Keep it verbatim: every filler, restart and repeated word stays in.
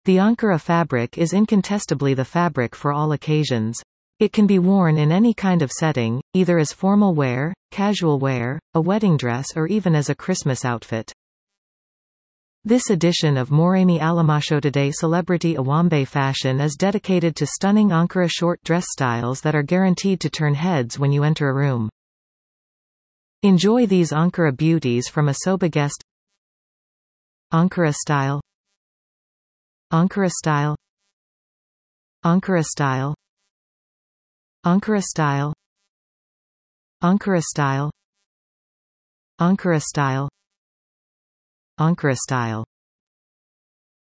The Ankara fabric is incontestably the fabric for all occasions. It can be worn in any kind of setting, either as formal wear, casual wear, a wedding dress or even as a Christmas outfit. This edition of Moremi Alamashotoday Celebrity Awambe Fashion is dedicated to stunning Ankara short dress styles that are guaranteed to turn heads when you enter a room. Enjoy these Ankara beauties from a Soba guest. Ankara style. Ankara style. Ankara style. Ankara style. Ankara style. Ankara style. Ankara style.